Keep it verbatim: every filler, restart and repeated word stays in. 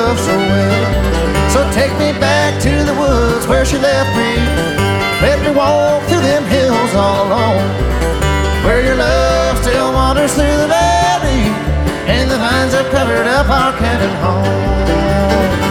love so well. So take me back to the woods where she left me. Let me walk through them hills all alone, where your love still wanders through the valley, and the vines have covered up our cabin home.